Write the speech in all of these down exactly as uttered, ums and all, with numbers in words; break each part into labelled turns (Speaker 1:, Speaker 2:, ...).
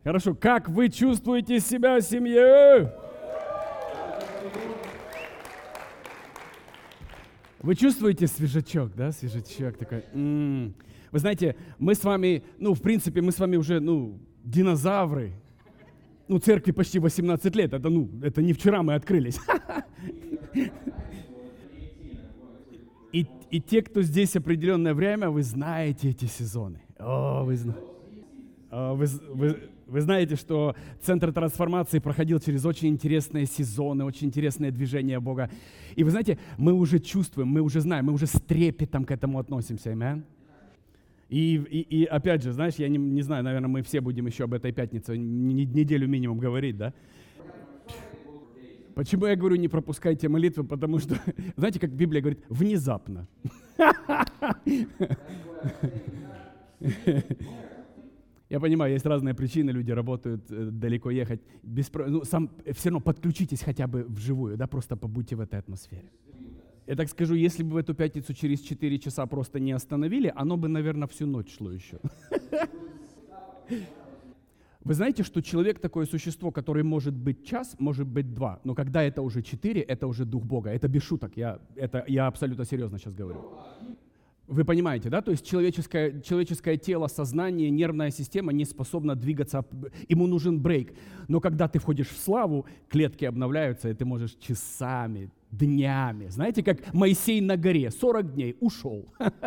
Speaker 1: Хорошо, как вы чувствуете себя семьей? Вы чувствуете свежачок, да, свежачок такой? М-м. Вы знаете, мы с вами, ну, в принципе, мы с вами уже, ну, динозавры. Ну, церкви почти восемнадцать лет, это, ну, это не вчера мы открылись. И, и те, кто здесь определенное время, вы знаете эти сезоны. О, вы, О, вы, вы, вы знаете, что Центр трансформации проходил через очень интересные сезоны, очень интересные движения Бога. И вы знаете, мы уже чувствуем, мы уже знаем, мы уже с трепетом к этому относимся. Аминь. И, и, и опять же, знаешь, я не, не знаю, наверное, мы все будем еще об этой пятнице неделю минимум говорить, да? Почему я говорю, не пропускайте молитвы? Потому что, знаете, как Библия говорит, внезапно. Я понимаю, есть разные причины, люди работают, далеко ехать. Без, ну, сам, все равно подключитесь хотя бы вживую, да, просто побудьте в этой атмосфере. Я так скажу, если бы в эту пятницу через четыре часа просто не остановили, оно бы, наверное, всю ночь шло еще. Вы знаете, что человек такое существо, которое может быть час, может быть два, но когда это уже четыре, это уже Дух Бога. Это без шуток, я, это, я абсолютно серьезно сейчас говорю. Вы понимаете, да? То есть человеческое, человеческое тело, сознание, нервная система не способна двигаться, ему нужен брейк. Но когда ты входишь в славу, клетки обновляются, и ты можешь часами, днями. Знаете, как Моисей на горе, сорок дней, ушел.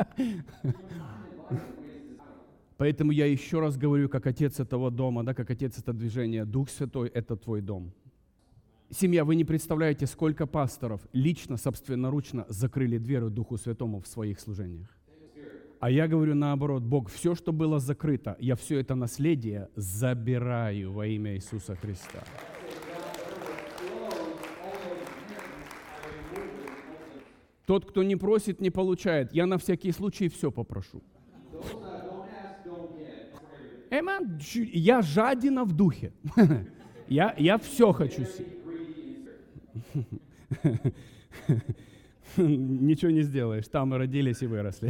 Speaker 1: Поэтому я еще раз говорю, как отец этого дома, да, как отец этого движения, Дух Святой – это твой дом. Семья, вы не представляете, сколько пасторов лично, собственноручно закрыли дверь Духу Святому в своих служениях. А я говорю наоборот, Бог, все, что было закрыто, я все это наследие забираю во имя Иисуса Христа. Тот, кто не просит, не получает. Я на всякий случай все попрошу. Эман, я жадина в духе. Я, я все хочу. Ничего не сделаешь. Там мы родились и выросли.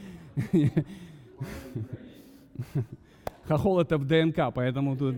Speaker 1: Хохол это в ДНК, поэтому тут...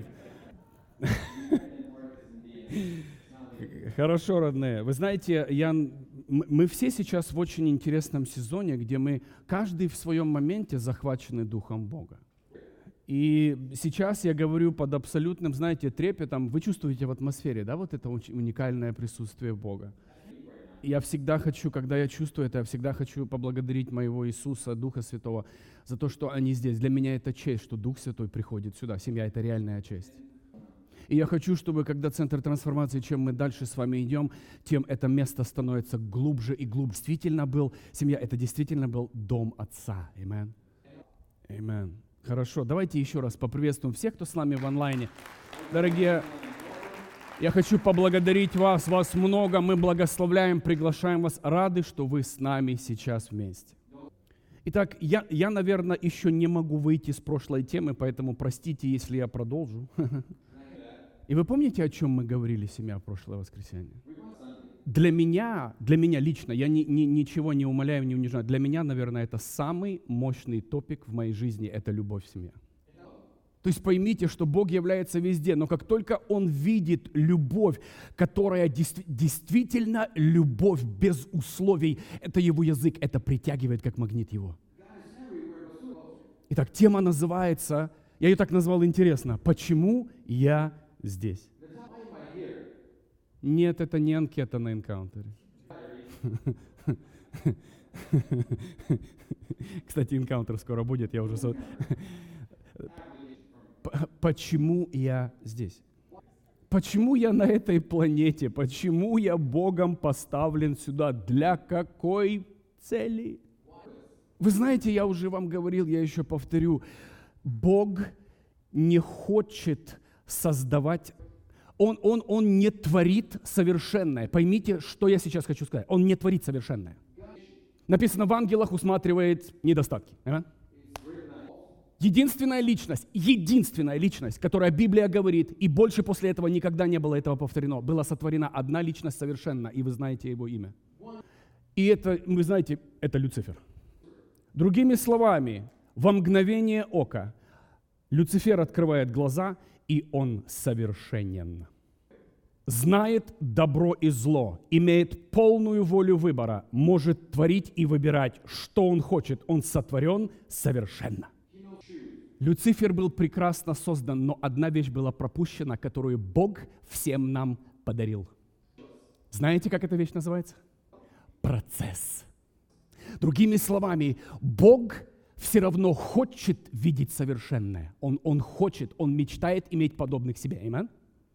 Speaker 1: Хорошо, родные. Вы знаете, я... мы все сейчас в очень интересном сезоне, где мы каждый в своем моменте захвачены Духом Бога. И сейчас я говорю под абсолютным, знаете, трепетом. Вы чувствуете в атмосфере, да, вот это уникальное присутствие Бога. Я всегда хочу, когда я чувствую это, я всегда хочу поблагодарить моего Иисуса, Духа Святого, за то, что они здесь. Для меня это честь, что Дух Святой приходит сюда. Семья — это реальная честь. И я хочу, чтобы, когда Центр трансформации, чем мы дальше с вами идем, тем это место становится глубже и глубже. Действительно был, семья, это действительно был дом Отца. Аминь. Аминь. Хорошо, давайте еще раз поприветствуем всех, кто с нами в онлайне. Дорогие, я хочу поблагодарить вас, вас много, мы благословляем, приглашаем вас, рады, что вы с нами сейчас вместе. Итак, я, я, наверное, еще не могу выйти с прошлой темы, поэтому простите, если я продолжу. И вы помните, о чем мы говорили, семья, в прошлое воскресенье? Для меня, для меня лично, я ни, ни, ничего не умаляю, не унижаю, для меня, наверное, это самый мощный топик в моей жизни, это любовь в семье. То есть поймите, что Бог является везде, но как только Он видит любовь, которая действ- действительно любовь без условий, это Его язык, это притягивает как магнит Его. Итак, тема называется, я ее так назвал интересно, «Почему я здесь?» Нет, это не анкета на энкаунтере. Кстати, энкаунтер скоро будет, я уже... Почему я здесь? Почему я на этой планете? Почему я Богом поставлен сюда? Для какой цели? Вы знаете, я уже вам говорил, я еще повторю, Бог не хочет создавать... Он, он, он не творит совершенное. Поймите, что я сейчас хочу сказать. Он не творит совершенное. Написано, в ангелах усматривает недостатки. А? Единственная личность, единственная личность, которая Библия говорит, и больше после этого никогда не было этого повторено, была сотворена одна личность совершенно, и вы знаете его имя. И это, вы знаете, это Люцифер. Другими словами, во мгновение ока Люцифер открывает глаза, и Он совершенен. Знает добро и зло, имеет полную волю выбора, может творить и выбирать, что Он хочет. Он сотворен совершенно. Люцифер был прекрасно создан, но одна вещь была пропущена, которую Бог всем нам подарил. Знаете, как эта вещь называется? Процесс. Другими словами, Бог все равно хочет видеть совершенное. Он, он хочет, Он мечтает иметь подобных себе. Аминь.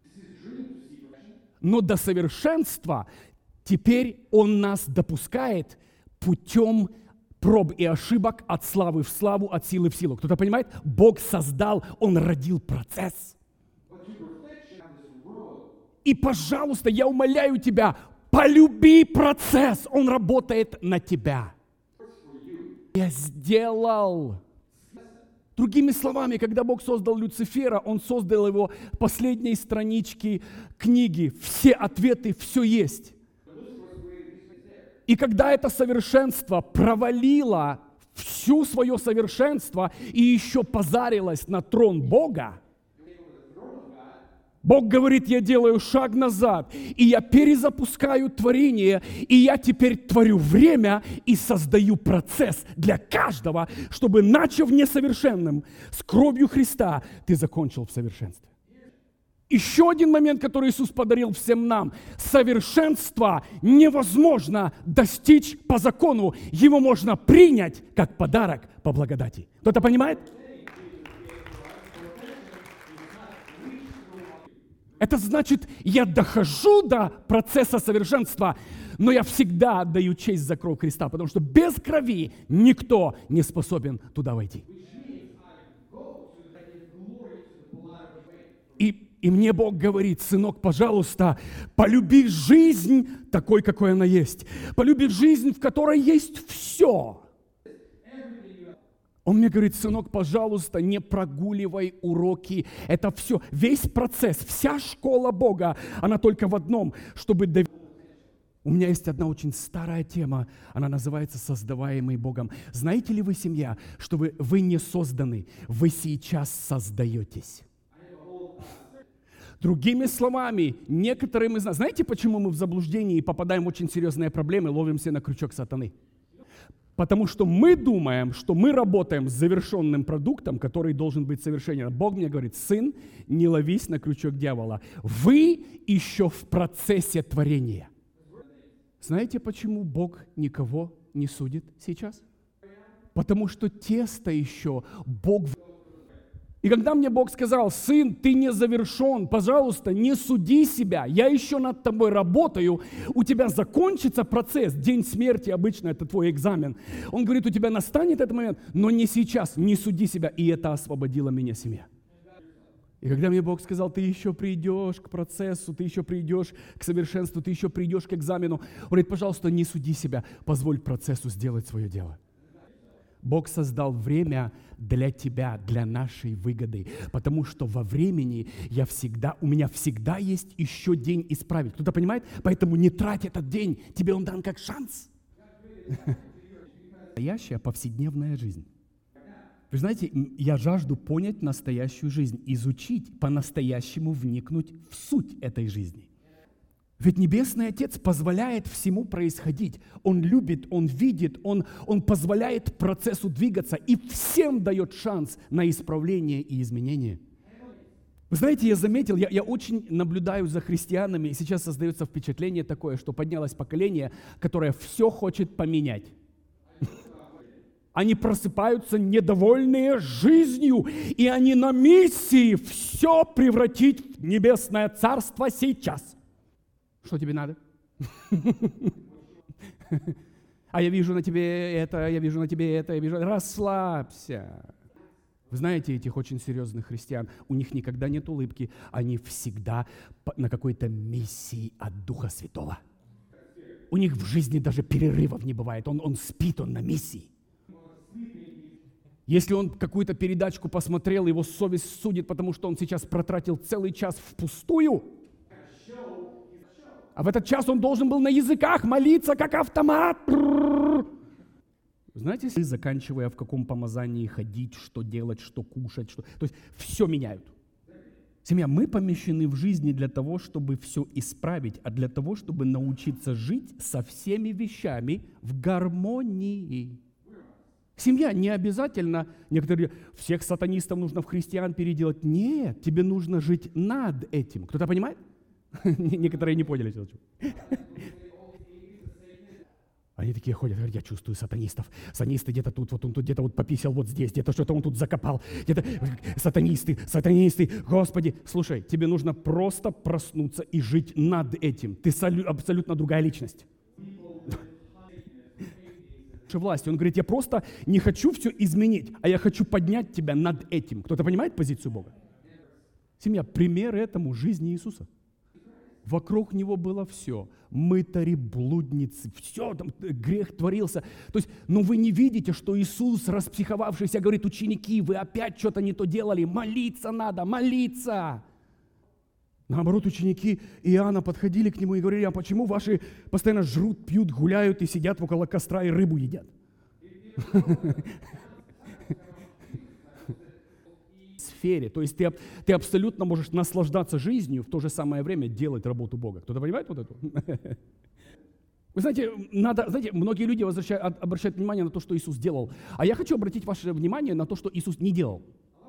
Speaker 1: Но до совершенства теперь Он нас допускает путем проб и ошибок от славы в славу, от силы в силу. Кто-то понимает? Бог создал, Он родил процесс. И, пожалуйста, я умоляю тебя, полюби процесс. Он работает на тебя. Я сделал. Другими словами, когда Бог создал Люцифера, Он создал его последней странички книги. Все ответы, все есть. И когда это совершенство провалило всю свое совершенство и еще позарилось на трон Бога, Бог говорит, я делаю шаг назад, и я перезапускаю творение, и я теперь творю время и создаю процесс для каждого, чтобы, начав несовершенным, с кровью Христа, ты закончил в совершенстве. Еще один момент, который Иисус подарил всем нам. Совершенство невозможно достичь по закону. Его можно принять как подарок по благодати. Кто-то понимает? Это значит, я дохожу до процесса совершенства, но я всегда отдаю честь за кровь Христа, потому что без крови никто не способен туда войти. И И мне Бог говорит, сынок, пожалуйста, полюби жизнь такой, какой она есть. Полюби жизнь, в которой есть все. Он мне говорит, сынок, пожалуйста, не прогуливай уроки. Это все, весь процесс, вся школа Бога, она только в одном, чтобы... Дов... У меня есть одна очень старая тема, она называется «Создаваемый Богом». Знаете ли вы, семья, что вы, вы не созданы, вы сейчас создаетесь? Другими словами, некоторые из нас... Знаете, почему мы в заблуждении и попадаем в очень серьезные проблемы, ловимся на крючок сатаны? Потому что мы думаем, что мы работаем с завершенным продуктом, который должен быть совершенен. Бог мне говорит, сын, не ловись на крючок дьявола. Вы еще в процессе творения. Знаете, почему Бог никого не судит сейчас? Потому что тесто еще Бог... И когда мне Бог сказал, сын, ты не завершен, пожалуйста, не суди себя, я еще над тобой работаю, у тебя закончится процесс, день смерти обычно это твой экзамен. Он говорит, у тебя настанет этот момент, но не сейчас, не суди себя. И это освободило меня, семья. И когда мне Бог сказал, ты еще придешь к процессу, ты еще придешь к совершенству, ты еще придешь к экзамену, Он говорит, пожалуйста, не суди себя, позволь процессу сделать свое дело. Бог создал время для тебя, для нашей выгоды, потому что во времени я всегда, у меня всегда есть еще день исправить. Кто-то понимает? Поэтому не трать этот день, тебе он дан как шанс. Настоящая повседневная жизнь. Вы знаете, я жажду понять настоящую жизнь, изучить, по-настоящему вникнуть в суть этой жизни. Ведь Небесный Отец позволяет всему происходить. Он любит, Он видит, Он, он позволяет процессу двигаться и всем дает шанс на исправление и изменение. Вы знаете, я заметил, я, я очень наблюдаю за христианами, и сейчас создается впечатление такое, что поднялось поколение, которое все хочет поменять. Они просыпаются недовольные жизнью, и они на миссии все превратить в Небесное Царство сейчас. Что тебе надо? А я вижу на тебе это, я вижу на тебе это, я вижу... Расслабься. Вы знаете этих очень серьезных христиан? У них никогда нет улыбки, они всегда на какой-то миссии от Духа Святого. У них в жизни даже перерывов не бывает. Он, он спит, он на миссии. Если он какую-то передачку посмотрел, его совесть судит, потому что он сейчас протратил целый час впустую, а в этот час он должен был на языках молиться, как автомат. Знаете, заканчивая в каком помазании ходить, что делать, что кушать, что... То есть все меняют. Семья, мы помещены в жизни для того, чтобы все исправить, а для того, чтобы научиться жить со всеми вещами в гармонии. Семья не обязательно, некоторые говорят, всех сатанистов нужно в христиан переделать. Нет, тебе нужно жить над этим. Кто-то понимает? Некоторые не поняли. Они такие ходят, говорят, я чувствую сатанистов. Сатанисты где-то тут, вот он тут где-то вот пописал вот здесь, где-то что-то он тут закопал. Где-то сатанисты, сатанисты. Господи, слушай, тебе нужно просто проснуться и жить над этим. Ты абсолютно другая личность. Власти. Он говорит, я просто не хочу все изменить, а я хочу поднять тебя над этим. Кто-то понимает позицию Бога? Семья, пример этому жизни Иисуса. Вокруг него было все. Мытари, блудницы, все, там грех творился. То есть, ну вы не видите, что Иисус, распсиховавшийся, говорит, ученики, вы опять что-то не то делали, молиться надо, молиться. Наоборот, ученики Иоанна подходили к нему и говорили, а почему ваши постоянно жрут, пьют, гуляют и сидят около костра и рыбу едят? Сфере. То есть ты, ты абсолютно можешь наслаждаться жизнью, в то же самое время делать работу Бога. Кто-то понимает вот эту? Вы знаете, надо, знаете, многие люди возвращают, обращают внимание на то, что Иисус делал. А я хочу обратить ваше внимание на то, что Иисус не делал.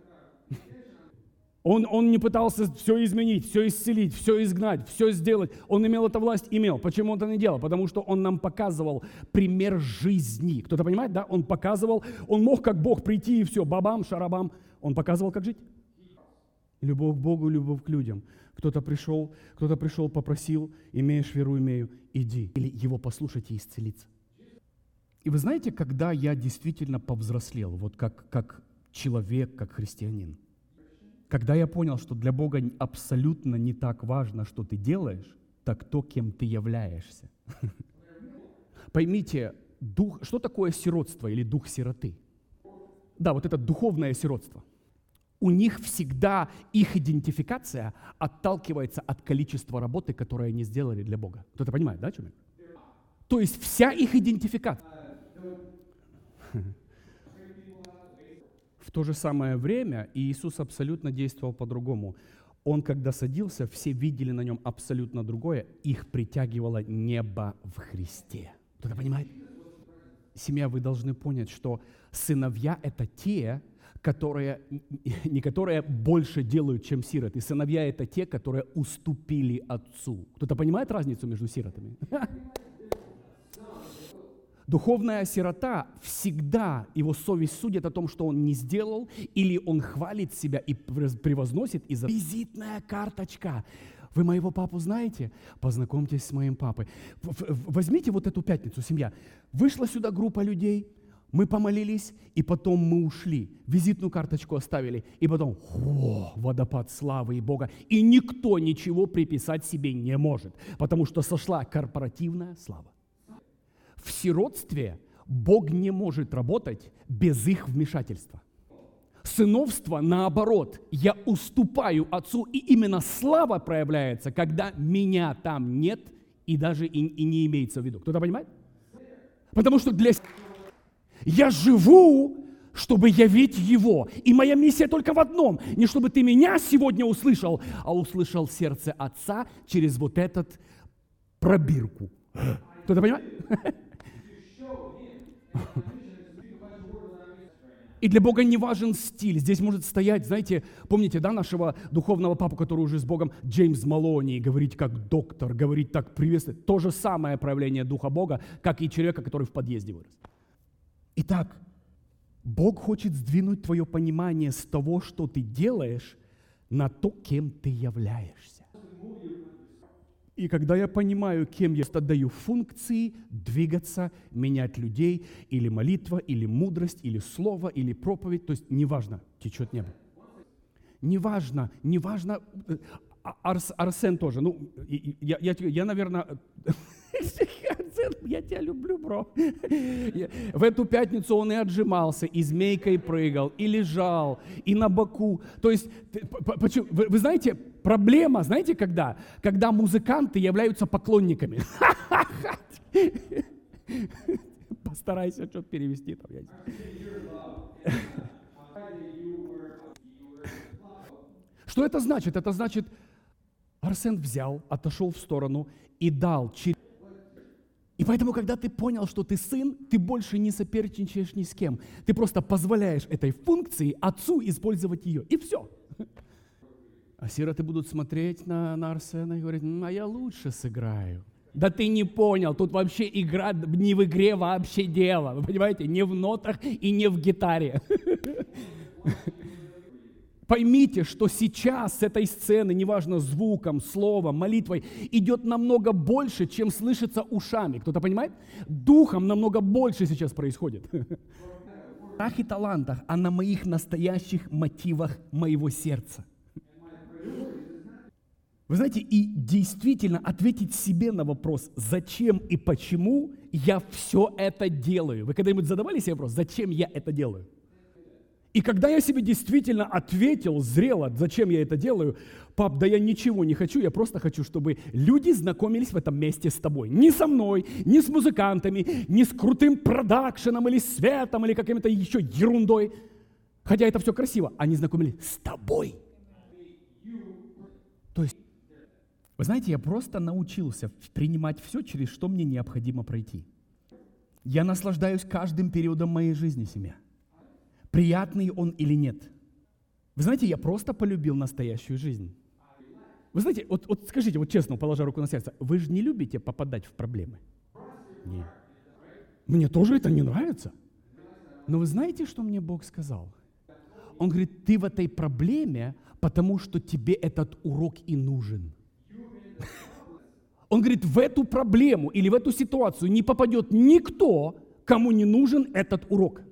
Speaker 1: Он, он не пытался все изменить, все исцелить, все изгнать, все сделать. Он имел эту власть, имел. Почему он это не делал? Потому что он нам показывал пример жизни. Кто-то понимает, да? Он показывал, он мог как Бог прийти и все, бабам, шарабам. Он показывал, как жить. Любовь к Богу, любовь к людям. Кто-то пришел, кто-то пришел, попросил, имеешь веру, имею, иди. Или его послушать и исцелиться. И вы знаете, когда я действительно повзрослел, вот как, как человек, как христианин, когда я понял, что для Бога абсолютно не так важно, что ты делаешь, так то, кем ты являешься. Поймите, дух, что такое сиротство или дух сироты? Да, вот это духовное сиротство. У них всегда их идентификация отталкивается от количества работы, которую они сделали для Бога. Кто-то понимает, да, о чем я? То есть вся их идентификация. В то же самое время Иисус абсолютно действовал по-другому. Он, когда садился, все видели на нем абсолютно другое. Их притягивало небо в Христе. Кто-то понимает? Семья, вы должны понять, что сыновья – это те, которые, не которые больше делают, чем сироты. Сыновья – это те, которые уступили отцу. Кто-то понимает разницу между сиротами? Духовная сирота всегда, его совесть судит о том, что он не сделал, или он хвалит себя и превозносит из-за визитная карточка. Вы моего папу знаете? Познакомьтесь с моим папой. Возьмите вот эту пятницу, семья. Вышла сюда группа людей, мы помолились, и потом мы ушли. Визитную карточку оставили, и потом о, водопад славы и Бога. И никто ничего приписать себе не может, потому что сошла корпоративная слава. В сиротстве Бог не может работать без их вмешательства. Сыновство, наоборот, я уступаю отцу, и именно слава проявляется, когда меня там нет и даже и, и не имеется в виду. Кто-то понимает? Потому что для... я живу, чтобы явить Его. И моя миссия только в одном. Не чтобы ты меня сегодня услышал, а услышал сердце Отца через вот этот пробирку. Кто-то понимает? И для Бога не важен стиль. Здесь может стоять, знаете, помните, да, нашего духовного папу, который уже с Богом, Джеймс Малони, говорить как доктор, говорить так приветственно. То же самое проявление Духа Бога, как и человека, который в подъезде вырос. Итак, Бог хочет сдвинуть твое понимание с того, что ты делаешь, на то, кем ты являешься. И когда я понимаю, кем я отдаю функции, двигаться, менять людей, или молитва, или мудрость, или слово, или проповедь, то есть неважно, течет небо. Неважно, неважно, Арс, Арсен тоже, ну, я, я, я наверное, Арсен, я тебя люблю, бро. В эту пятницу он и отжимался, и змейкой прыгал, и лежал, и на боку. То есть, вы, вы знаете, проблема, знаете, когда? Когда музыканты являются поклонниками. Постарайся что-то перевести там. Что это значит? Это значит, Арсен взял, отошел в сторону и дал. И поэтому, когда ты понял, что ты сын, ты больше не соперничаешь ни с кем. Ты просто позволяешь этой функции отцу использовать ее. И все. А сироты будут смотреть на, на Арсена и говорить: а я лучше сыграю. Да ты не понял, тут вообще игра не в игре вообще дело. Вы понимаете, не в нотах и не в гитаре. Поймите, что сейчас с этой сцены, неважно звуком, словом, молитвой, идет намного больше, чем слышится ушами. Кто-то понимает? Духом намного больше сейчас происходит. Ах и талантах, а на моих настоящих мотивах моего сердца. Вы знаете, и действительно ответить себе на вопрос, зачем и почему я все это делаю. Вы когда-нибудь задавали себе вопрос, зачем я это делаю? И когда я себе действительно ответил зрело, зачем я это делаю: пап, да я ничего не хочу, я просто хочу, чтобы люди знакомились в этом месте с тобой. Не со мной, не с музыкантами, не с крутым продакшеном или светом, или каким-то еще ерундой. Хотя это все красиво. Они знакомились с тобой. То есть, вы знаете, я просто научился принимать все, через что мне необходимо пройти. Я наслаждаюсь каждым периодом моей жизни, семья. Приятный он или нет. Вы знаете, я просто полюбил настоящую жизнь. Вы знаете, вот, вот скажите, вот честно, положа руку на сердце, вы же не любите попадать в проблемы? Нет. Мне тоже это не нравится. Но вы знаете, что мне Бог сказал? Он говорит: ты в этой проблеме, потому что тебе этот урок и нужен. Он говорит, в эту проблему или в эту ситуацию не попадет никто, кому не нужен этот урок.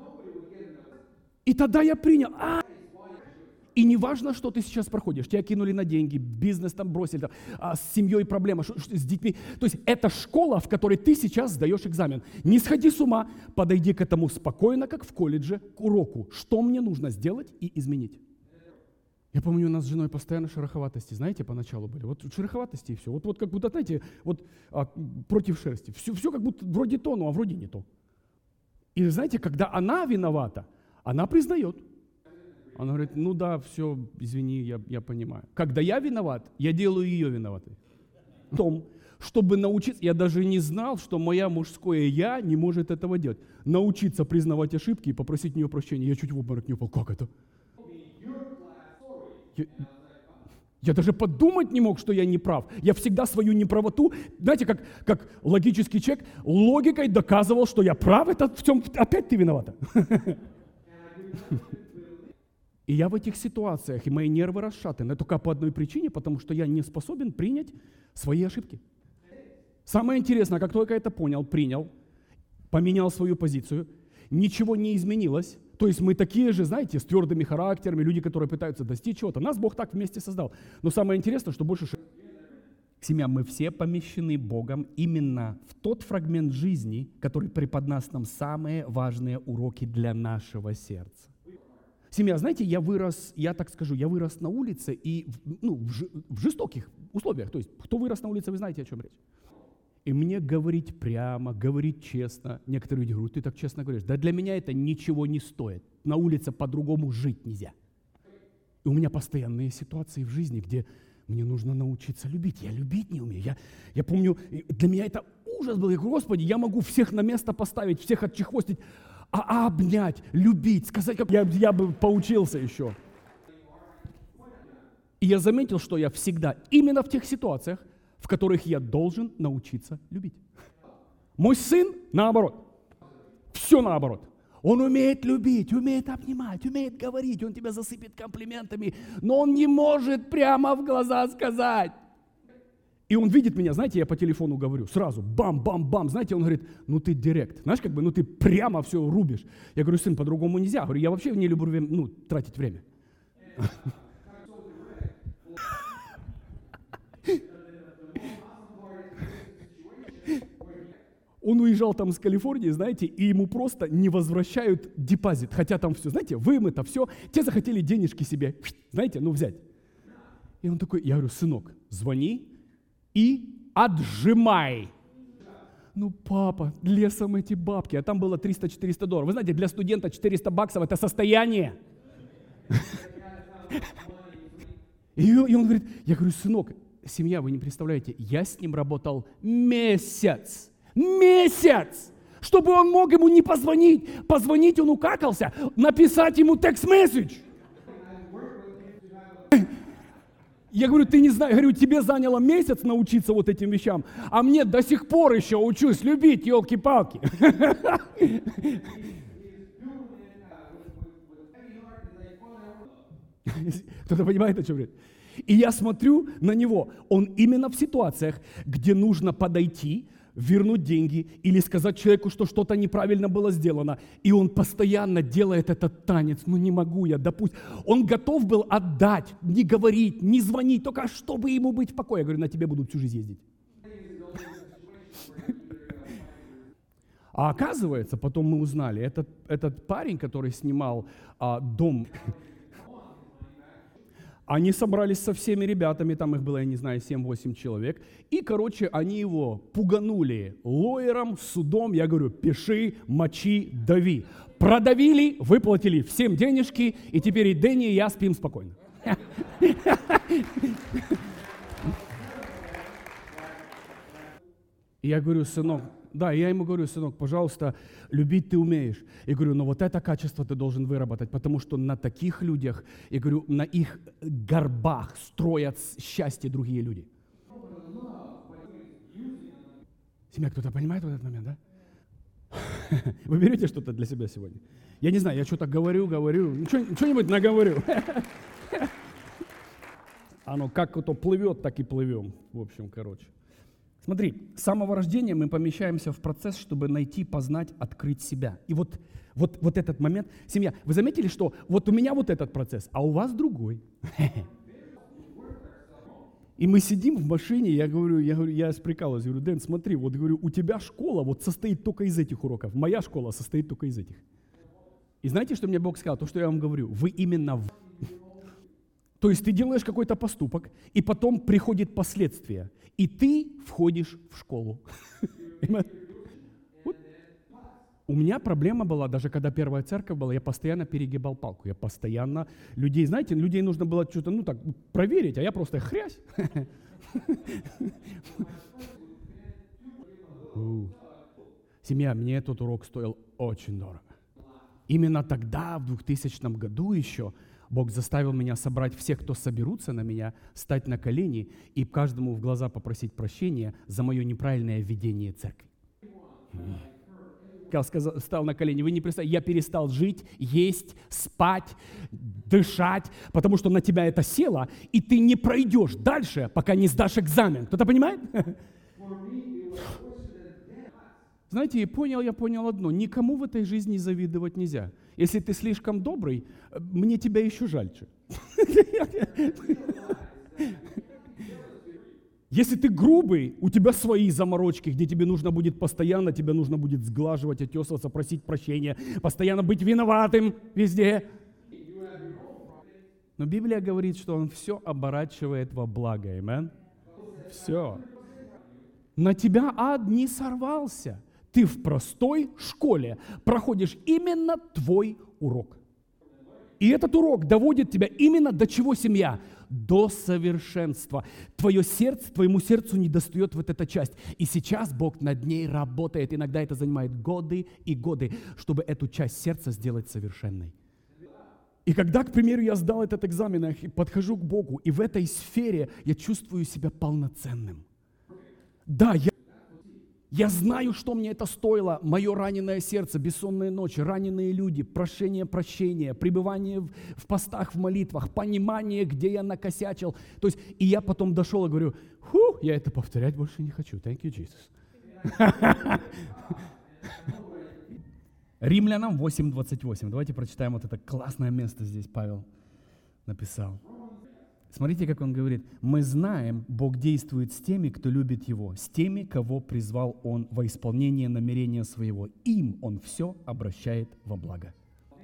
Speaker 1: И тогда я принял. А! И не важно, что ты сейчас проходишь. Тебя кинули на деньги, бизнес там бросили, там, а, с семьей проблема, шо, шо, с детьми. То есть это школа, в которой ты сейчас сдаешь экзамен. Не сходи с ума, подойди к этому спокойно, как в колледже, к уроку. Что мне нужно сделать и изменить? Я помню, у нас с женой постоянно шероховатости, знаете, поначалу были. Вот шероховатости и все. Вот, вот как будто, знаете, вот а, против шерсти. Все, все как будто вроде то, ну а вроде не то. И знаете, когда она виновата, она признает. Она говорит: ну да, все, извини, я, я понимаю. Когда я виноват, я делаю ее виноватой. В том, чтобы научиться, я даже не знал, что моя мужское я не может этого делать. Научиться признавать ошибки и попросить у нее прощения. Я чуть в обморок не упал. Как это? Я, я даже подумать не мог, что я не прав. Я всегда свою неправоту, знаете, как, как логический человек, логикой доказывал, что я прав. Это в чем опять ты виновата. И я в этих ситуациях, и мои нервы расшатаны только по одной причине, потому что я не способен принять свои ошибки. Самое интересное, как только я это понял, принял, поменял свою позицию, ничего не изменилось. То есть мы такие же, знаете, с твердыми характерами, люди, которые пытаются достичь чего-то. Нас Бог так вместе создал. Но самое интересное, что больше... Семья, мы все помещены Богом именно в тот фрагмент жизни, который преподносит нам самые важные уроки для нашего сердца. Семья, знаете, я вырос, я так скажу, я вырос на улице и ну, в, ж, в жестоких условиях. То есть, кто вырос на улице, вы знаете, о чем речь. И мне говорить прямо, говорить честно. Некоторые люди говорят: ты так честно говоришь. Да для меня это ничего не стоит. На улице по-другому жить нельзя. И у меня постоянные ситуации в жизни, где мне нужно научиться любить. Я любить не умею. Я, я помню, для меня это ужас был. Я говорю: Господи, я могу всех на место поставить, всех отчехвостить, а обнять, любить, сказать, как я, я бы поучился еще. И я заметил, что я всегда именно в тех ситуациях, в которых я должен научиться любить. Мой сын наоборот. Все наоборот. Он умеет любить, умеет обнимать, умеет говорить, он тебя засыпет комплиментами, но он не может прямо в глаза сказать. И он видит меня, знаете, я по телефону говорю, сразу, бам-бам-бам, знаете, он говорит: ну ты директ, знаешь, как бы, ну ты прямо все рубишь. Я говорю: сын, по-другому нельзя. Говорю, я вообще не люблю ну, тратить время. Он уезжал там из Калифорнии, знаете, и ему просто не возвращают депозит. Хотя там все, знаете, вымыто, все. Те захотели денежки себе, знаете, ну взять. И он такой, я говорю: сынок, звони и отжимай. Ну, папа, лесом эти бабки. А там было триста-четыреста долларов. Вы знаете, для студента четыреста баксов – это состояние. И он, и он говорит, я говорю, сынок, семья, вы не представляете, я с ним работал месяц. Месяц! Чтобы он мог ему не позвонить. Позвонить он укакался, написать ему текст-месседж. Я говорю, ты не знаешь, говорю, тебе заняло месяц научиться вот этим вещам, а мне до сих пор еще учусь любить, елки-палки. Кто-то понимает, о чем речь? И я смотрю на него, он именно в ситуациях, где нужно подойти, вернуть деньги или сказать человеку, что что-то неправильно было сделано. И он постоянно делает этот танец. Ну не могу я, допустим. Он готов был отдать, не говорить, не звонить, только чтобы ему быть в покое. Я говорю, на тебе буду всю жизнь ездить. А оказывается, потом мы узнали, этот, этот парень, который снимал а, дом, они собрались со всеми ребятами, там их было, я не знаю, семь-восемь человек, и, короче, они его пуганули лоером, судом, я говорю, пиши, мочи, дави. Продавили, выплатили всем денежки, и теперь и Дэнни, и я спим спокойно. Я говорю, сынок, да, я ему говорю, сынок, пожалуйста, любить ты умеешь. Я говорю, но вот это качество ты должен выработать, потому что на таких людях, я говорю, на их горбах строят счастье другие люди. Семья, кто-то понимает в этот момент, да? Вы берете что-то для себя сегодня? Я не знаю, я что-то говорю, говорю, что-нибудь наговорю. Оно как то плывет, так и плывем. В общем, короче. Смотри, с самого рождения мы помещаемся в процесс, чтобы найти, познать, открыть себя. И вот, вот, вот этот момент, семья, вы заметили, что вот у меня вот этот процесс, а у вас другой. И мы сидим в машине, я говорю, я говорю, я прикалываюсь, говорю, Дэн, смотри, вот говорю, у тебя школа вот состоит только из этих уроков, моя школа состоит только из этих. И знаете, что мне Бог сказал? То, что я вам говорю, вы именно в... То есть ты делаешь какой-то поступок, и потом приходит последствия, и ты входишь в школу. Вот. У меня проблема была, даже когда первая церковь была, я постоянно перегибал палку, я постоянно людей, знаете, людей нужно было что-то, ну так, проверить, а я просто хрясь. Семья, мне этот урок стоил очень дорого. Именно тогда, в двухтысячном году еще, Бог заставил меня собрать всех, кто соберутся на меня, стать на колени и каждому в глаза попросить прощения за мое неправильное ведение церкви. Я сказал, стал на колени, вы не представляете, я перестал жить, есть, спать, дышать, потому что на тебя это село, и ты не пройдешь дальше, пока не сдашь экзамен. Кто-то понимает? Знаете, я понял, я понял одно. Никому в этой жизни завидовать нельзя. Если ты слишком добрый, мне тебя еще жальче. Если ты грубый, у тебя свои заморочки, где тебе нужно будет постоянно, тебе нужно будет сглаживать, отесываться, просить прощения, постоянно быть виноватым везде. Но Библия говорит, что Он все оборачивает во благо. Аминь. Все. На тебя ад не сорвался. Ты в простой школе проходишь именно твой урок. И этот урок доводит тебя именно до чего, семья? До совершенства. Твое сердце, твоему сердцу не достает вот эта часть. И сейчас Бог над ней работает. Иногда это занимает годы и годы, чтобы эту часть сердца сделать совершенной. И когда, к примеру, я сдал этот экзамен, я подхожу к Богу, и в этой сфере я чувствую себя полноценным. Да, я Я знаю, что мне это стоило, мое раненое сердце, бессонные ночи, раненые люди, прошение прощения, пребывание в, в постах, в молитвах, понимание, где я накосячил. То есть, и я потом дошел и говорю, фу, я это повторять больше не хочу. Thank you, Jesus. Римлянам восемь двадцать восемь. Давайте прочитаем вот это классное место здесь Павел написал. Смотрите, как он говорит. Мы знаем, Бог действует с теми, кто любит Его, с теми, кого призвал Он во исполнение намерения Своего. Им Он все обращает во благо.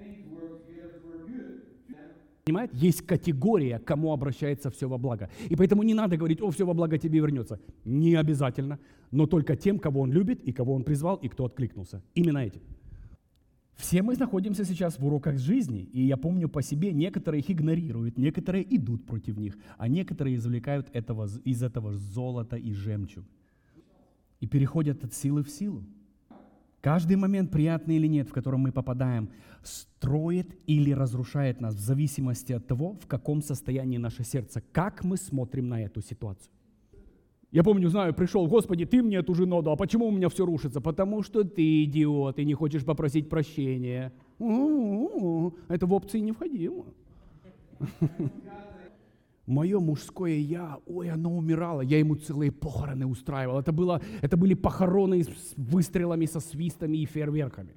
Speaker 1: Понимаете? Есть категория, кому обращается все во благо. И поэтому не надо говорить, о, все во благо тебе вернется. Не обязательно, но только тем, кого Он любит, и кого Он призвал, и кто откликнулся. Именно этим.
Speaker 2: Все мы находимся сейчас в уроках жизни, и я помню по себе, некоторые их игнорируют, некоторые идут против них, а некоторые извлекают этого, из этого золото и жемчуг и переходят от силы в силу. Каждый момент, приятный или нет, в котором мы попадаем, строит или разрушает нас в зависимости от того, в каком состоянии наше сердце, как мы смотрим на эту ситуацию. Я помню, знаю, пришел, Господи, ты мне эту жену дал, почему у меня все рушится? Потому что ты идиот и не хочешь попросить прощения. У-у-у, это в опции не входило. Мое мужское я, ой, оно умирало, я ему целые похороны устраивал. Это, было, это были похороны с выстрелами, со свистами и фейерверками.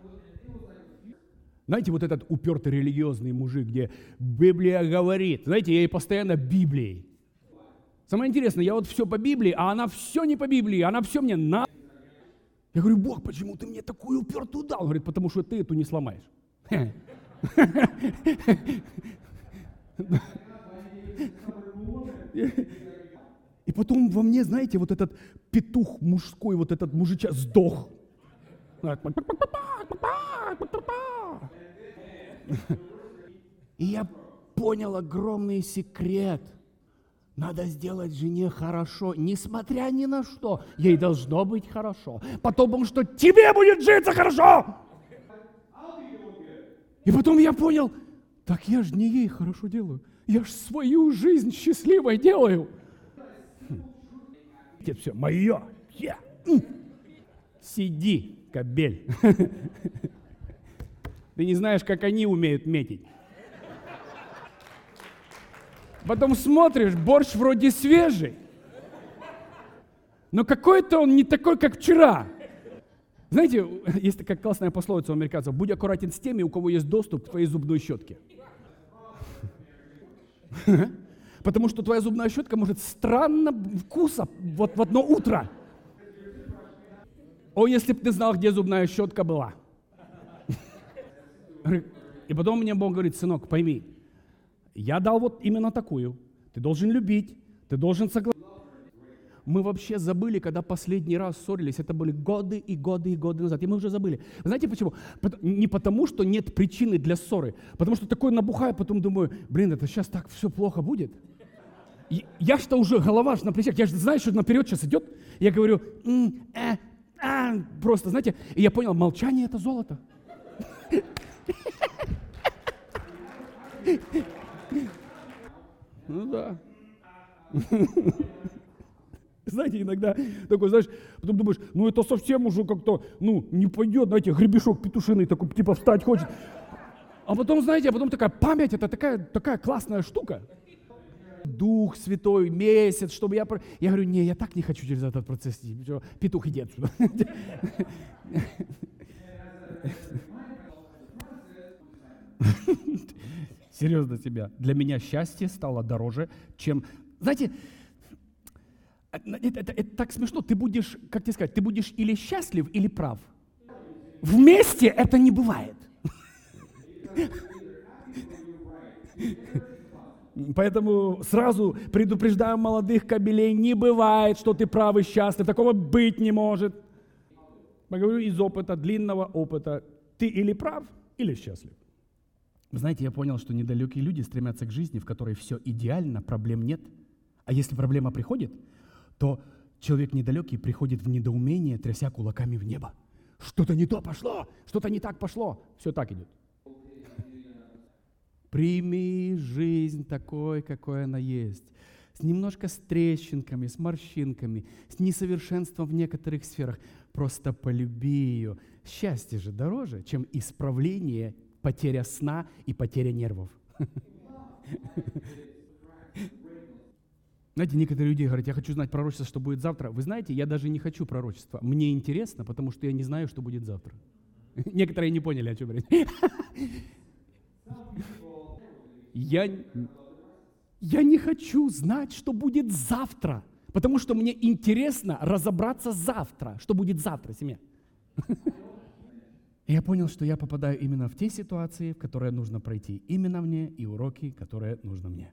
Speaker 2: Знаете, вот этот упертый религиозный мужик, где Библия говорит, знаете, я ей постоянно Библией. Самое интересное, я вот все по Библии, а она все не по Библии, она все мне на... Я говорю, Бог, почему ты мне такую упертую дал? Он говорит, потому что ты эту не сломаешь. И потом во мне, знаете, вот этот петух мужской, вот этот мужича сдох. И я понял огромный секрет. Надо сделать жене хорошо, несмотря ни на что. Ей должно быть хорошо, потому что тебе будет житься хорошо. И потом я понял, так я же не ей хорошо делаю, я же свою жизнь счастливой делаю. Это все мое. Yeah. Сиди, кобель. Ты не знаешь, как они умеют метить. Потом смотришь, борщ вроде свежий, но какой-то он не такой, как вчера. Знаете, есть такая классная пословица у американцев: будь аккуратен с теми, у кого есть доступ к твоей зубной щетке. Потому что твоя зубная щетка может странно вкуса вот в одно утро. О, если бы ты знал, где зубная щетка была. И потом мне Бог говорит: сынок, пойми, я дал вот именно такую. Ты должен любить, ты должен согласиться. Мы вообще забыли, когда последний раз ссорились. Это были годы и годы и годы назад. И мы уже забыли. Вы знаете почему? Не потому, что нет причины для ссоры. Потому что такое набухаю, потом думаю, блин, это сейчас так все плохо будет. И я что уже голова ж на плечах. Я же знаю, что наперед сейчас идет. Я говорю, м, э, а, просто, знаете. И я понял, молчание — это золото. Ну да. Знаете, иногда такой, знаешь, потом думаешь, ну это совсем уже как-то, ну, не пойдет, знаете, гребешок петушиный такой, типа, встать хочет. А потом, знаете, а потом такая память, это такая, такая классная штука. Дух Святой, месяц, чтобы я... Я говорю, не, я так не хочу через этот процесс. Петух, иди отсюда. Серьезно тебя. Для меня счастье стало дороже, чем... Знаете, это, это, это так смешно. Ты будешь, как тебе сказать, ты будешь или счастлив, или прав. Вместе это не бывает. Поэтому сразу предупреждаю молодых кобелей, не бывает, что ты прав и счастлив. Такого быть не может. Я говорю из опыта, длинного опыта. Ты или прав, или счастлив. Вы знаете, я понял, что недалекие люди стремятся к жизни, в которой все идеально, проблем нет. А если проблема приходит, то человек недалекий приходит в недоумение, тряся кулаками в небо. Что-то не то пошло, что-то не так пошло. Все так идет. Прими жизнь такой, какой она есть. С немножко с трещинками, с морщинками, с несовершенством в некоторых сферах. Просто полюби ее. Счастье же дороже, чем исправление, потеря сна и потеря нервов. Знаете, некоторые люди говорят, я хочу знать пророчество, что будет завтра. Вы знаете, я даже не хочу пророчества. Мне интересно, потому что я не знаю, что будет завтра. Некоторые не поняли, о чем речь. Я, я не хочу знать, что будет завтра, потому что мне интересно разобраться завтра, что будет завтра, семья. И я понял, что я попадаю именно в те ситуации, в которые нужно пройти именно мне, и уроки, которые нужно мне.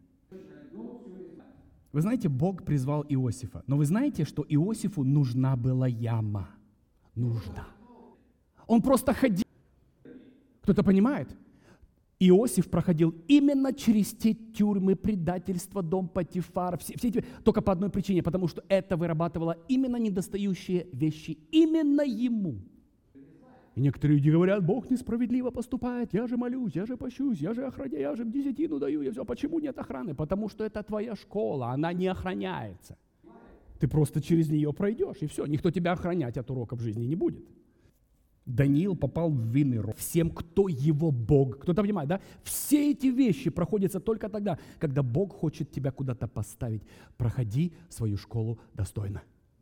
Speaker 2: Вы знаете, Бог призвал Иосифа, но вы знаете, что Иосифу нужна была яма. Нужна. Он просто ходил.
Speaker 1: Кто-то понимает? Иосиф проходил именно через те тюрьмы, предательство, дом Потифара, все, все эти, только по одной причине, потому что это вырабатывало именно недостающие вещи, именно ему. И некоторые люди говорят: Бог несправедливо поступает, я же молюсь, я же пощусь, я же охраняю, я же десятину даю, я все. Почему нет охраны? Потому что это твоя школа, она не охраняется. Ты просто через нее пройдешь, и все. Никто тебя охранять от уроков жизни не будет. Даниил попал в винный ров. Всем, кто его Бог. Кто-то понимает, да? Все эти вещи проходятся только тогда, когда Бог хочет тебя куда-то поставить. Проходи свою школу достойно.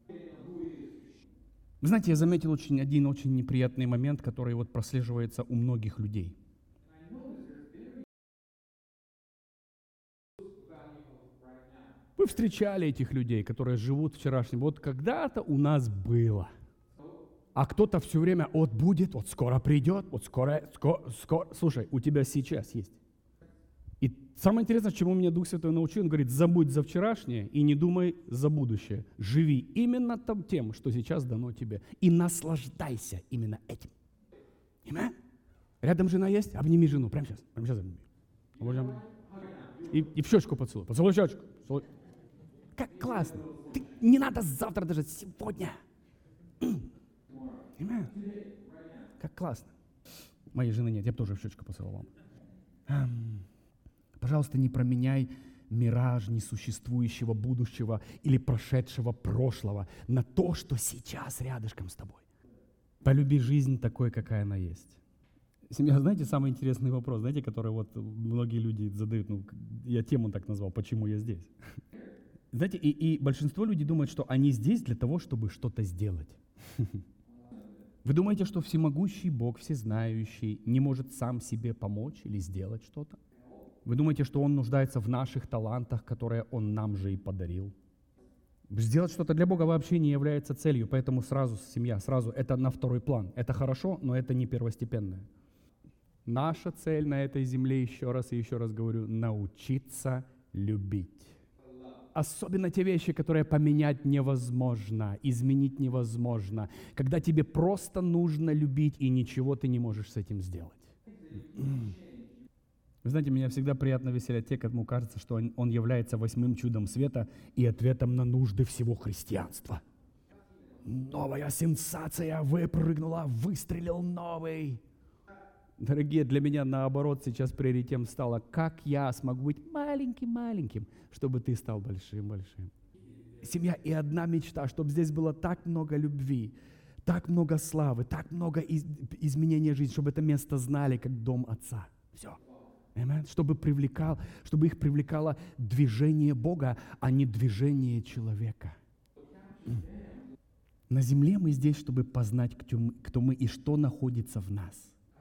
Speaker 1: Вы знаете, я заметил очень, один очень неприятный момент, который вот прослеживается у многих людей. Вы встречали этих людей, которые живут вчерашним. Вот когда-то у нас было. А кто-то все время: вот будет, вот скоро придет, вот скоро, скоро, скоро. Слушай, у тебя сейчас есть. И самое интересное, чему меня Дух Святой научил, он говорит: забудь за вчерашнее и не думай за будущее. Живи именно тем, что сейчас дано тебе. И наслаждайся именно этим. Аминь. Рядом жена есть? Обними жену. Прямо сейчас. Прямо сейчас обними. И, и в щечку поцелуй. Поцелуй в щечку. Поцелуй. Как классно. Ты, не надо завтра, даже сегодня. Аминь. Как классно. Моей жены нет, я бы тоже в щечку поцеловал. Пожалуйста, не променяй мираж несуществующего будущего или прошедшего прошлого на то, что сейчас рядышком с тобой. Полюби жизнь такой, какая она есть. Семья, знаете, самый интересный вопрос, знаете, который вот многие люди задают, ну, я тему так назвал, почему я здесь. Знаете, и, и большинство людей думают, что они здесь для того, чтобы что-то сделать. Вы думаете, что всемогущий Бог, всезнающий, не может сам себе помочь или сделать что-то? Вы думаете, что Он нуждается в наших талантах, которые Он нам же и подарил? Сделать что-то для Бога вообще не является целью, поэтому сразу семья, сразу это на второй план. Это хорошо, но это не первостепенное. Наша цель на этой земле, еще раз и еще раз говорю, научиться любить. Особенно те вещи, которые поменять невозможно, изменить невозможно, когда тебе просто нужно любить, и ничего ты не можешь с этим сделать. Вы знаете, меня всегда приятно веселят те, кому кажется, что он, он является восьмым чудом света и ответом на нужды всего христианства. Новая сенсация выпрыгнула, выстрелил новый. Дорогие, для меня наоборот сейчас приоритетом стало, как я смогу быть маленьким-маленьким, чтобы ты стал большим-большим. Семья и одна мечта, чтобы здесь было так много любви, так много славы, так много из, изменения жизни, чтобы это место знали, как дом Отца. Все. Amen. Чтобы привлекал, чтобы их привлекало движение Бога, а не движение человека. На земле мы здесь, чтобы познать, кто мы и что находится в нас.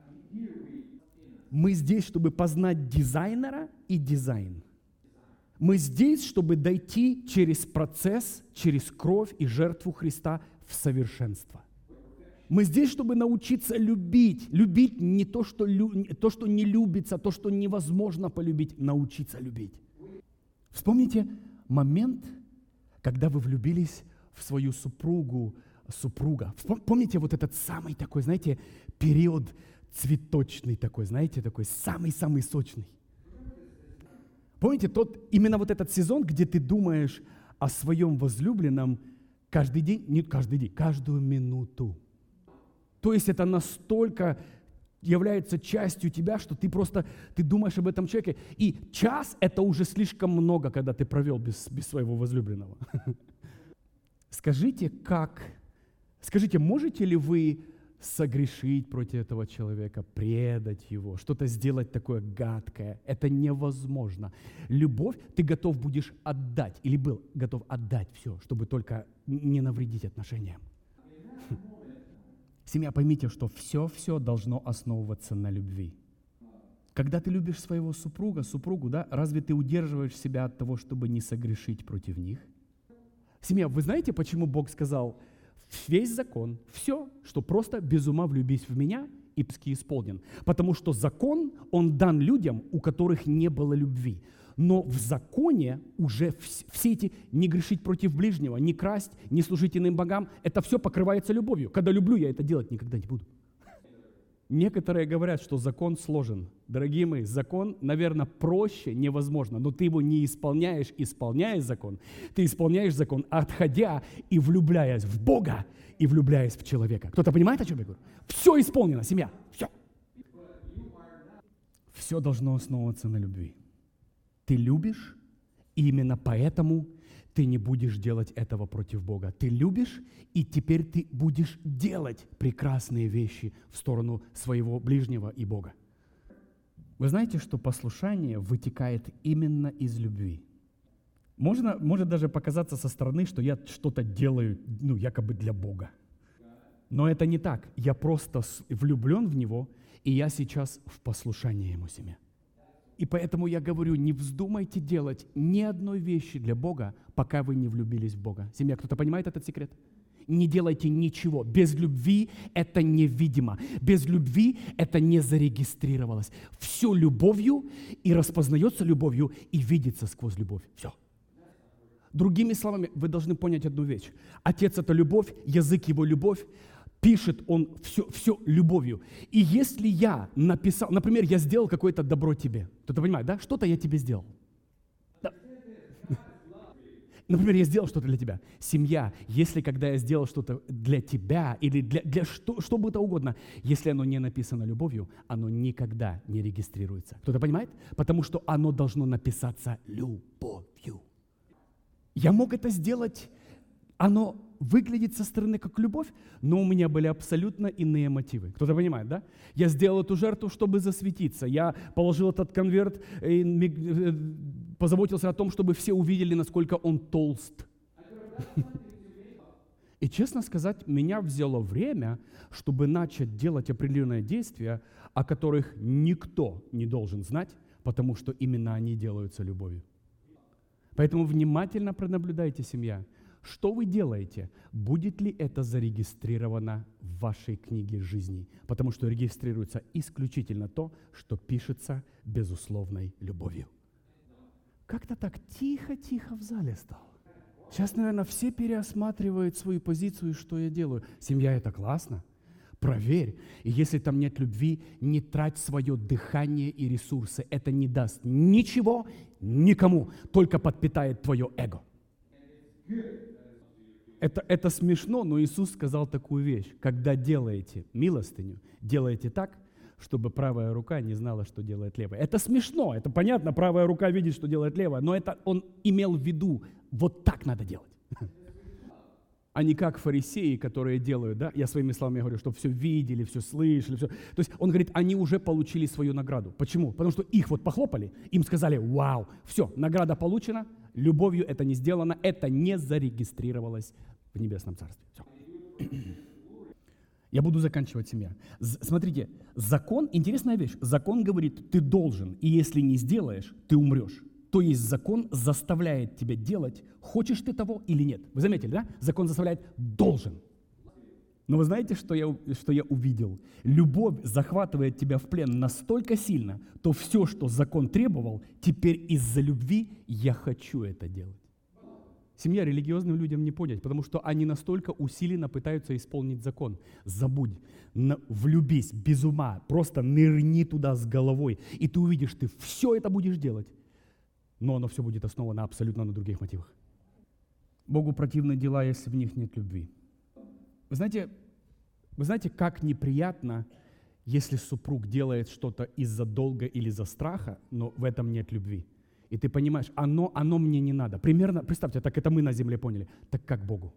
Speaker 1: Мы здесь, чтобы познать дизайнера и дизайн. Мы здесь, чтобы дойти через процесс, через кровь и жертву Христа в совершенство. Мы здесь, чтобы научиться любить. Любить не то, что, лю, то, что не любится, то, что невозможно полюбить. Научиться любить. Вспомните момент, когда вы влюбились в свою супругу, супруга. Помните вот этот самый такой, знаете, период цветочный такой, знаете, такой самый-самый сочный. Помните, тот, именно вот этот сезон, где ты думаешь о своем возлюбленном каждый день, не каждый день, каждую минуту. То есть это настолько является частью тебя, что ты просто, ты думаешь об этом человеке. И час — это уже слишком много, когда ты провел без, без своего возлюбленного. Скажите, как, скажите, можете ли вы согрешить против этого человека, предать его, что-то сделать такое гадкое? Это невозможно. Любовь ты готов будешь отдать, или был готов отдать все, чтобы только не навредить отношениям. Семья, поймите, что все-все должно основываться на любви. Когда ты любишь своего супруга, супругу, да, разве ты удерживаешь себя от того, чтобы не согрешить против них? Семья, вы знаете, почему Бог сказал, весь закон, все, что просто без ума влюбись в меня, и исполнен? Потому что закон, он дан людям, у которых не было любви. Но в законе уже все эти не грешить против ближнего, не красть, не служить иным богам, это все покрывается любовью. Когда люблю, я это делать никогда не буду. Некоторые говорят, что закон сложен. Дорогие мои, закон, наверное, проще невозможно, но ты его не исполняешь, исполняя закон. Ты исполняешь закон, отходя и влюбляясь в Бога и влюбляясь в человека. Кто-то понимает, о чем я говорю? Все исполнено, семья, все. Все должно основываться на любви. Ты любишь, и именно поэтому ты не будешь делать этого против Бога. Ты любишь, и теперь ты будешь делать прекрасные вещи в сторону своего ближнего и Бога. Вы знаете, что послушание вытекает именно из любви. Можно, может даже показаться со стороны, что я что-то делаю, ну, якобы для Бога. Но это не так. Я просто влюблен в Него, и я сейчас в послушании Ему, семья. И поэтому я говорю, не вздумайте делать ни одной вещи для Бога, пока вы не влюбились в Бога. Семья, кто-то понимает этот секрет? Не делайте ничего. Без любви это невидимо. Без любви это не зарегистрировалось. Все любовью и распознается любовью и видится сквозь любовь. Все. Другими словами, вы должны понять одну вещь. Отец – это любовь, язык его любовь. Пишет он все, все любовью. И если я написал, например, я сделал какое-то добро тебе, кто-то понимает, да? Что-то я тебе сделал. Да. Например, я сделал что-то для тебя. Семья, если когда я сделал что-то для тебя или для, для что, что бы то угодно, если оно не написано любовью, оно никогда не регистрируется. Кто-то понимает? Потому что оно должно написаться любовью. Я мог это сделать, оно выглядит со стороны как любовь, но у меня были абсолютно иные мотивы. Кто-то понимает, да? Я сделал эту жертву, чтобы засветиться. Я положил этот конверт и позаботился о том, чтобы все увидели, насколько он толст. И, честно сказать, меня взяло время, чтобы начать делать определенные действия, о которых никто не должен знать, потому что именно они делаются любовью. Поэтому внимательно пронаблюдайте, семья. Что вы делаете? Будет ли это зарегистрировано в вашей книге жизни? Потому что регистрируется исключительно то, что пишется безусловной любовью. Как-то так тихо-тихо в зале стало. Сейчас, наверное, все переосматривают свою позицию, что я делаю. Семья – это классно. Проверь. И если там нет любви, не трать свое дыхание и ресурсы. Это не даст ничего никому, только подпитает твое эго. Это, это смешно, но Иисус сказал такую вещь. Когда делаете милостыню, делайте так, чтобы правая рука не знала, что делает левая. Это смешно, это понятно, правая рука видит, что делает левая, но это он имел в виду, вот так надо делать. А не как фарисеи, которые делают, да, я своими словами говорю, что все видели, все слышали, все. То есть он говорит, они уже получили свою награду. Почему? Потому что их вот похлопали, им сказали, вау, все, награда получена, любовью это не сделано, это не зарегистрировалось в Небесном Царстве. Все. Я буду заканчивать, семья. Смотрите, закон, интересная вещь, закон говорит, ты должен, и если не сделаешь, ты умрешь. То есть закон заставляет тебя делать, хочешь ты того или нет. Вы заметили, да? Закон заставляет должен. Но вы знаете, что я, что я увидел? Любовь захватывает тебя в плен настолько сильно, то все, что закон требовал, теперь из-за любви я хочу это делать. Семья религиозным людям не понять, потому что они настолько усиленно пытаются исполнить закон. Забудь, на, влюбись без ума, просто нырни туда с головой, и ты увидишь, ты все это будешь делать. Но оно все будет основано абсолютно на других мотивах. Богу противны дела, если в них нет любви. Вы знаете, вы знаете, как неприятно, если супруг делает что-то из-за долга или из-за страха, но в этом нет любви. И ты понимаешь, оно, оно мне не надо. Примерно, представьте, так это мы на земле поняли. Так как Богу?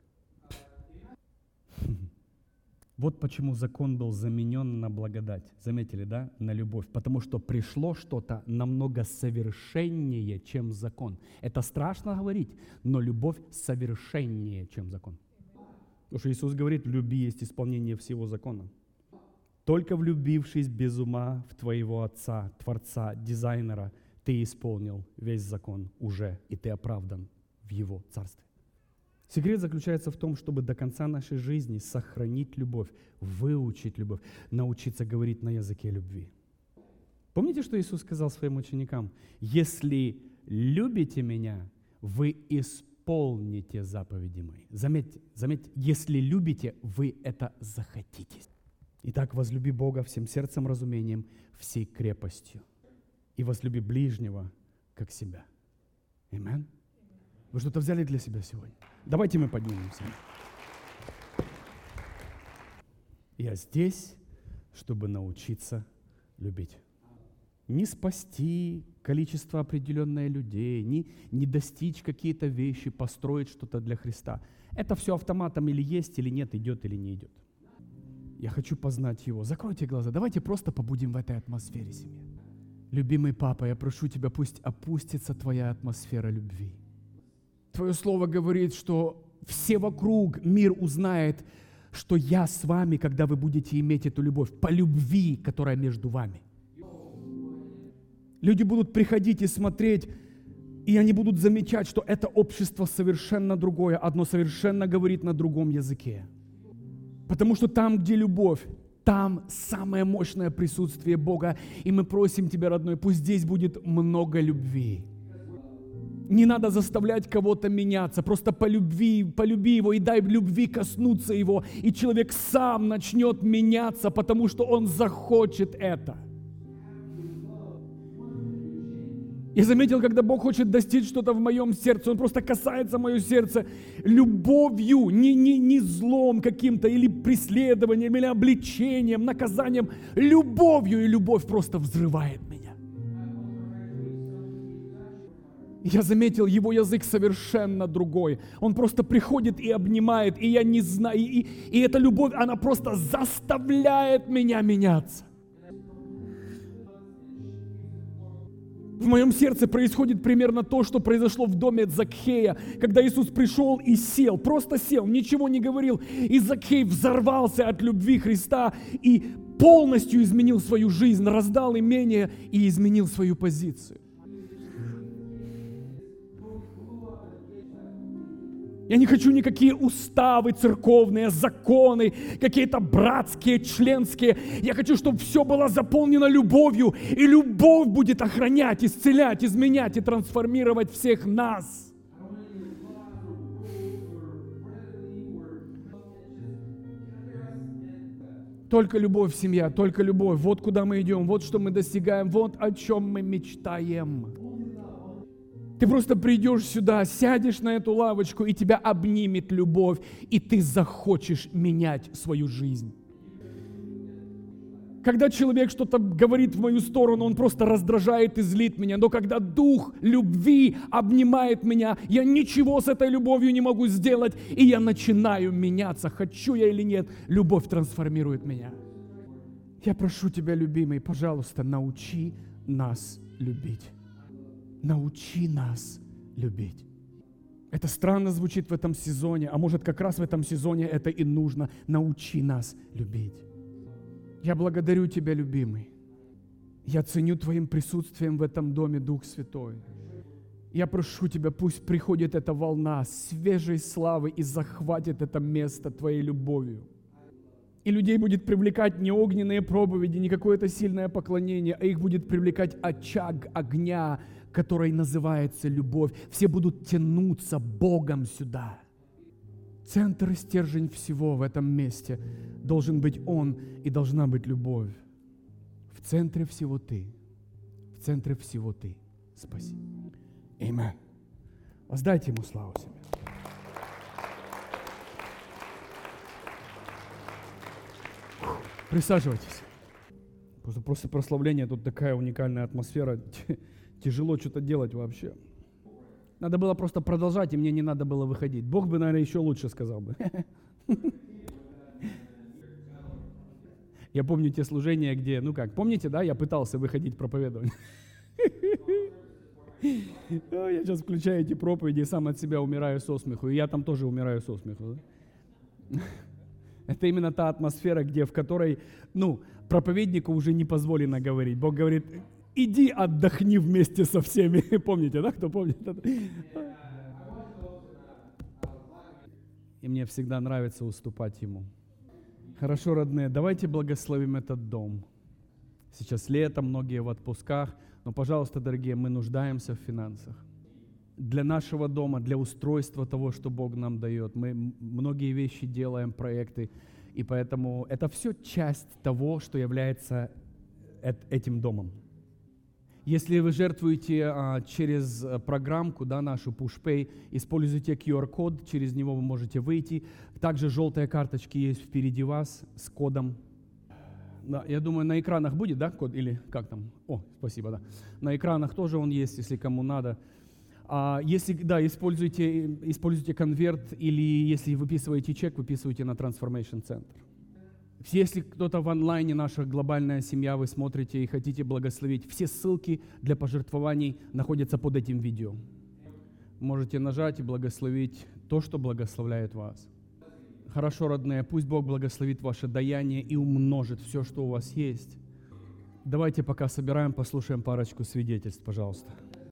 Speaker 1: Вот почему закон был заменен на благодать. Заметили, да? На любовь. Потому что пришло что-то намного совершеннее, чем закон. Это страшно говорить, но любовь совершеннее, чем закон. Потому что Иисус говорит, в любви есть исполнение всего закона. Только влюбившись без ума в твоего Отца, Творца, дизайнера, ты исполнил весь закон уже, и ты оправдан в Его Царстве. Секрет заключается в том, чтобы до конца нашей жизни сохранить любовь, выучить любовь, научиться говорить на языке любви. Помните, что Иисус сказал своим ученикам? «Если любите Меня, вы исполните заповеди Мои». Заметьте, заметьте, если любите, вы это захотите. Итак, возлюби Бога всем сердцем, разумением, всей крепостью. И возлюби ближнего, как себя. Аминь. Вы что-то взяли для себя сегодня? Давайте мы поднимемся. Я здесь, чтобы научиться любить. Не спасти количество определенное людей, не, не достичь какие-то вещи, построить что-то для Христа. Это все автоматом или есть, или нет, идет или не идет. Я хочу познать Его. Закройте глаза. Давайте просто побудем в этой атмосфере семьи. Любимый Папа, я прошу Тебя, пусть опустится Твоя атмосфера любви. Твое Слово говорит, что все вокруг, мир узнает, что я с вами, когда вы будете иметь эту любовь, по любви, которая между вами. Люди будут приходить и смотреть, и они будут замечать, что это общество совершенно другое, одно совершенно говорит на другом языке. Потому что там, где любовь, там самое мощное присутствие Бога. И мы просим Тебя, родной, пусть здесь будет много любви. Не надо заставлять кого-то меняться, просто полюби, полюби Его и дай любви коснуться Его, и человек сам начнет меняться, потому что он захочет это. Я заметил, когда Бог хочет достичь что-то в моем сердце, Он просто касается мое сердце любовью, не, не, не злом каким-то, или преследованием, или обличением, наказанием, любовью, и любовь просто взрывает меня. Я заметил, Его язык совершенно другой. Он просто приходит и обнимает, и я не знаю, и, и эта любовь, она просто заставляет меня меняться. В моем сердце происходит примерно то, что произошло в доме Закхея, когда Иисус пришел и сел, просто сел, ничего не говорил, и Закхей взорвался от любви Христа и полностью изменил свою жизнь, раздал имение и изменил свою позицию. Я не хочу никакие уставы церковные, законы, какие-то братские, членские. Я хочу, чтобы все было заполнено любовью, и любовь будет охранять, исцелять, изменять и трансформировать всех нас. Только любовь, семья, только любовь. Вот куда мы идем, вот что мы достигаем, вот о чем мы мечтаем. Ты просто придешь сюда, сядешь на эту лавочку, и тебя обнимет любовь, и ты захочешь менять свою жизнь. Когда человек что-то говорит в мою сторону, он просто раздражает и злит меня. Но когда дух любви обнимает меня, я ничего с этой любовью не могу сделать, и я начинаю меняться. Хочу я или нет, любовь трансформирует меня. Я прошу тебя, любимый, пожалуйста, научи нас любить. Научи нас любить. Это странно звучит в этом сезоне, а может, как раз в этом сезоне это и нужно. Научи нас любить. Я благодарю Тебя, любимый. Я ценю Твоим присутствием в этом доме, Дух Святой. Я прошу Тебя, пусть приходит эта волна свежей славы и захватит это место Твоей любовью. И людей будет привлекать не огненные проповеди, не какое-то сильное поклонение, а их будет привлекать очаг огня, который называется любовь. Все будут тянуться Богом сюда. Центр и стержень всего в этом месте должен быть Он, и должна быть любовь. В центре всего Ты. В центре всего Ты. Спаси. Аминь. Воздайте Ему славу себе. Присаживайтесь. Просто после прославления тут такая уникальная атмосфера. Тяжело что-то делать вообще. Надо было просто продолжать, и мне не надо было выходить. Бог бы, наверное, еще лучше сказал бы. Я помню те служения, где, ну как, помните, да, я пытался выходить проповедовать. Я сейчас включаю эти проповеди и сам от себя умираю со смеху. И я там тоже умираю со смеху. Это именно та атмосфера, где, в которой, ну, проповеднику уже не позволено говорить. Бог говорит: иди отдохни вместе со всеми. Помните, да? Кто помнит это? И мне всегда нравится уступать Ему. Хорошо, родные, давайте благословим этот дом. Сейчас лето, многие в отпусках, но, пожалуйста, дорогие, мы нуждаемся в финансах. Для нашего дома, для устройства того, что Бог нам дает. Мы многие вещи делаем, проекты,
Speaker 2: И поэтому это все часть того, что является этим домом.
Speaker 1: Если вы жертвуете а, через программку, да, нашу PushPay, используйте ку ар-код, через него вы можете выйти. Также желтые карточки есть впереди вас с кодом. Да, я думаю, на экранах будет, да, код? Или как там? О, спасибо, да. На экранах тоже он есть, если кому надо. А если, да, используйте, используйте конверт, или если выписываете чек, выписывайте на Transformation Center. Если кто-то в онлайне, наша глобальная семья, вы смотрите и хотите благословить, все ссылки для пожертвований находятся под этим видео. Можете нажать и благословить то, что благословляет вас. Хорошо, родные, пусть Бог благословит ваше даяние и умножит все, что у вас есть. Давайте пока собираем, послушаем парочку свидетельств, пожалуйста.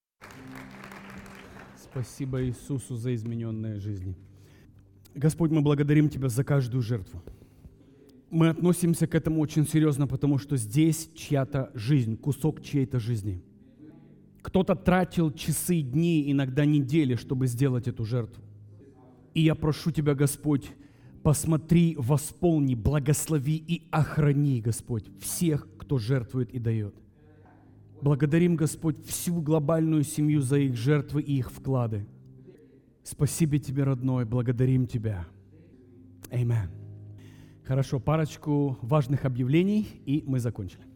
Speaker 1: Спасибо Иисусу за измененные жизни. Господь, мы благодарим Тебя за каждую жертву. Мы относимся к этому очень серьезно, потому что здесь чья-то жизнь, кусок чьей-то жизни. Кто-то тратил часы, дни, иногда недели, чтобы сделать эту жертву. И я прошу Тебя, Господь, посмотри, восполни, благослови и охрани, Господь, всех, кто жертвует и дает. Благодарим, Господь, всю глобальную семью за их жертвы и их вклады. Спасибо Тебе, родной, благодарим Тебя. Аминь. Хорошо, парочку важных объявлений, и мы закончили.